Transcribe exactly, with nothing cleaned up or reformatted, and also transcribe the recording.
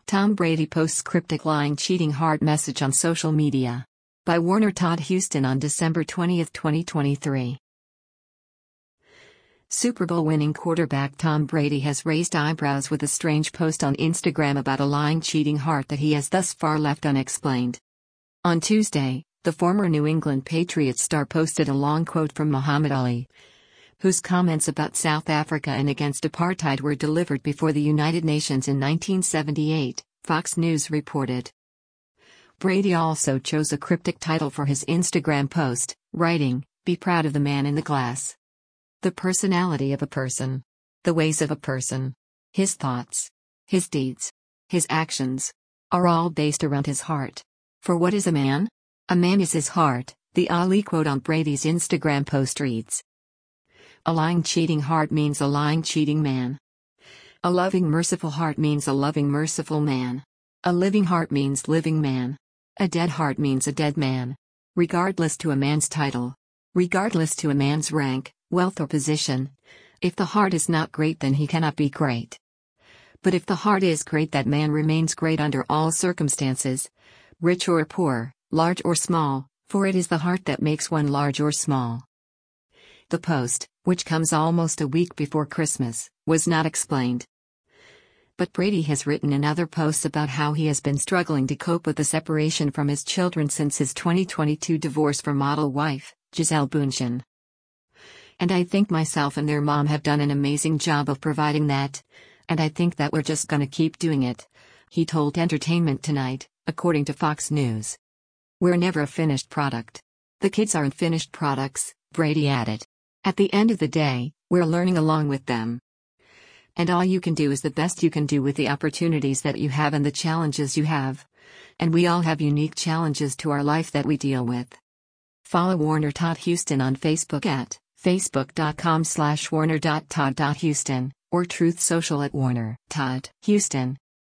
Tom Brady posts cryptic lying cheating heart message on social media. By Warner Todd Houston on December twentieth, twenty twenty-three. Super Bowl winning quarterback Tom Brady has raised eyebrows with a strange post on Instagram about a lying cheating heart that he has thus far left unexplained. On Tuesday, the former New England Patriots star posted a long quote from Muhammad Ali, whose comments about South Africa and against apartheid were delivered before the United Nations in nineteen seventy-eight, Fox News reported. Brady also chose a cryptic title for his Instagram post, writing, "Be proud of the man in the glass." The personality of a person. The ways of a person. His thoughts. His deeds. His actions. Are all based around his heart. For what is a man? A man is his heart, the Ali quote on Brady's Instagram post reads. A lying cheating heart means a lying cheating man. A loving merciful heart means a loving merciful man. A living heart means living man. A dead heart means a dead man. Regardless to a man's title. Regardless to a man's rank, wealth or position. If the heart is not great, then he cannot be great. But if the heart is great, that man remains great under all circumstances. Rich or poor, large or small, for it is the heart that makes one large or small. The post, which comes almost a week before Christmas, was not explained. But Brady has written in other posts about how he has been struggling to cope with the separation from his children since his twenty twenty-two divorce from model wife, Gisele Bündchen. And I think myself and their mom have done an amazing job of providing that, and I think that we're just gonna keep doing it, he told Entertainment Tonight, according to Fox News. We're never a finished product. The kids aren't finished products, Brady added. At the end of the day, we're learning along with them. And all you can do is the best you can do with the opportunities that you have and the challenges you have. And we all have unique challenges to our life that we deal with. Follow Warner Todd Houston on Facebook at facebook.com slash warner.todd.houston or Truth Social at Warner Todd Houston.